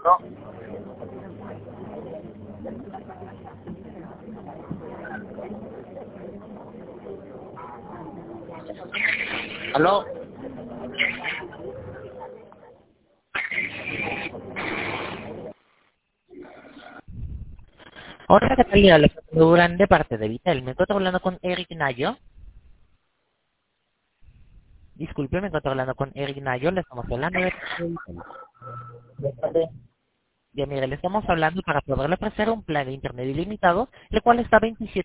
¿no? ¿Aló? Hola, ¿qué tal? Le hablo Durán de parte de Vitel. Me encuentro hablando con Eric Nayo. Disculpe, me encuentro hablando con Eric Nayo. Le estamos hablando de Vitel. Ya mire, le estamos hablando para poderle ofrecer un plan de internet ilimitado, el cual está a 27